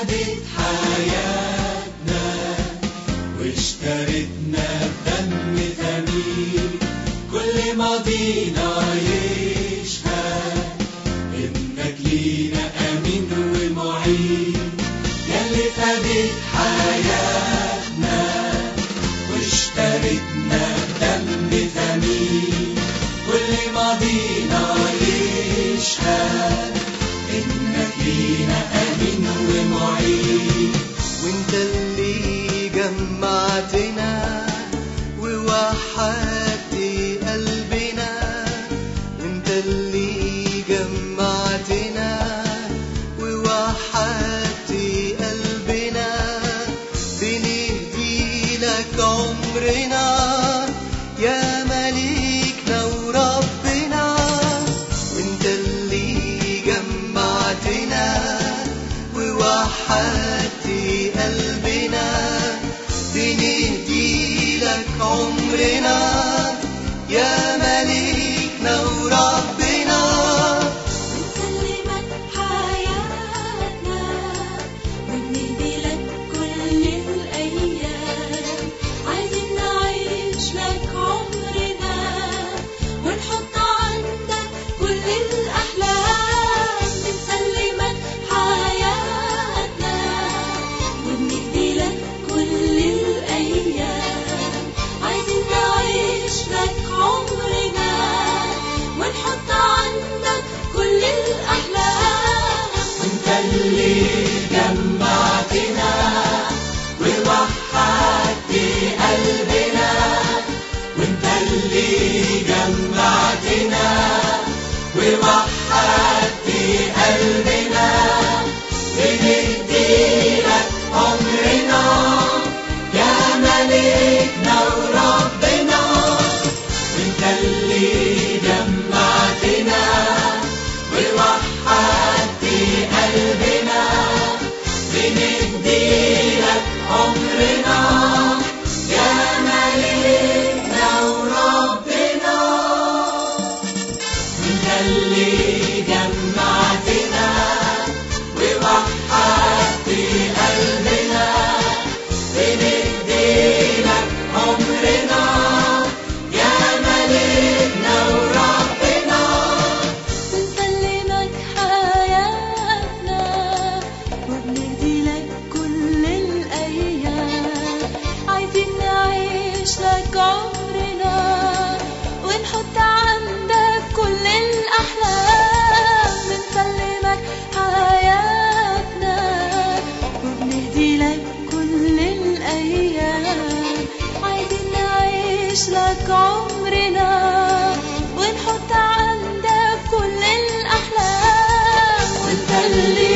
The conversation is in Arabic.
فادت حياتنا واشترتنا بدم ثمين. كل ماضينا يشهد إنك لينا أمين ومعين. ياللي فادت حياتنا واشترتنا بدم ثمين. كل ماضينا يشهد إنك لينا أمين ومعين. وانت اللي جمعتنا ووحدت قلبنا. وانت اللي جمعتنا ووحدت قلبنا. بنهدي لك عمرنا يا مليكنا وربنا. وانت اللي جمعتنا ووحدت قلبنا. بنهدي لك عمرنا يا مليكنا وربنا. بنسلمك حياتنا وبندي لك كل الأيام. عايزين نعيش لك عمرنا ونحط عندك كل الأحلام. بنسلمك حياتنا وبندي لك كل الأيام. عايزين نعيش لك عمرنا ونحط عندك كل الأحلام. وانت اللي جمعتنا ووحدت قلبنا. وانت اللي جمعتنا ووحدت قلبنا. بندي لك عمرنا يا مليكنا وربنا. وانت اللي جمعتنا ووحدت قلبنا. بندي لك عمرنا يا مليكنا وربنا. وانت اللي جمعتنا ووحدت قلبنا. بندي لك عمرنا يا مليكنا وربنا. بنسلمك حياتنا وبندي لك كل الأيام. عايزين نعيش لك عمرنا ونحط عندك كل الأحلام. بنسلمك حياتنا وبندي لك كل الأيام. عايزين نعيش لك عمرنا ونحط عندك كل الأحلام. وانت اللي